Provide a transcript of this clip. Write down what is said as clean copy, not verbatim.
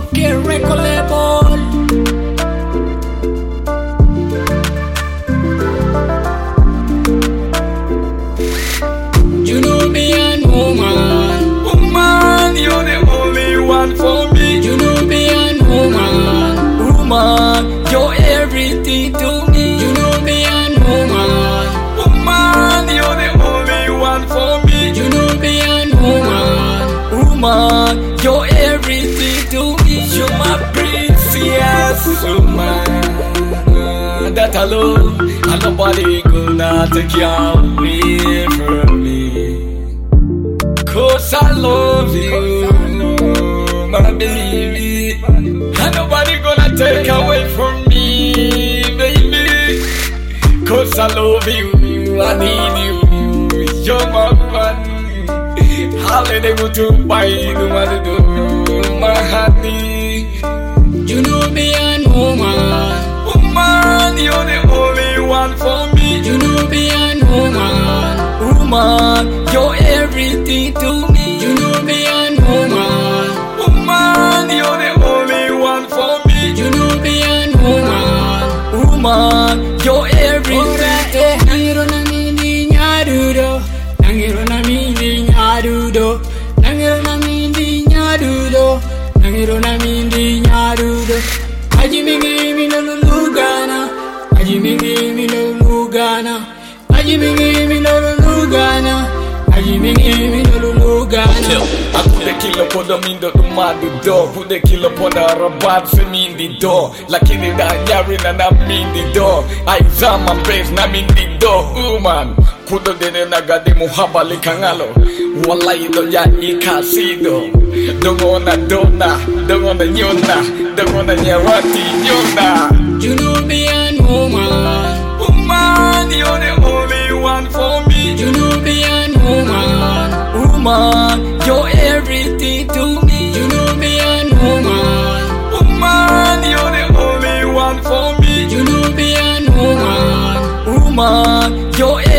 Okay, record label. You know me and woman. Woman, you're the only one for me. You know me and woman. Woman, You're everything to me. You know me and woman. woman, you're the only one for me. You know me and woman. Woman, You're everything to me. you're my princess, woman. That I love, and nobody gonna take you away from me. 'Cause I love you, my baby. And nobody gonna take away from me, baby. 'Cause I love you, I need you. You're my one. Holiday go to buy no matter do my honey. You know me and woman. Woman, you're the only one for me. You know me and woman. Woman, You're everything to me. You know me and woman. woman, you're the only one for me. You know me and woman. Woman, You're everything. Nangiro na mindi nyadudo. Nangiro na mindi nyadudo. Nangiro na mindi nyadudo. Nangiro na mindi nyadudo. Ajimingi mi no lugana. Ajimingi mi no lugana. Ajimingi mi no lugana. Ajimingi mi no lugana. I put the killer for the mindo to madu door. Put the killer for the rabat for me in the door. Like in the yarin and I'm in the door. I exam my face, I'm in the door. Woman, kudo dene nagade muhaba likangalo. Wallahi do ya ikasido. Dongona dona, dongona nyona, dongona nyawati nyona. You know me and woman. Woman, you're the only one for me. You know me and woman. Woman, You're everything to me. You know me and woman. woman, you're the only one for me. You know me and woman. Woman, You're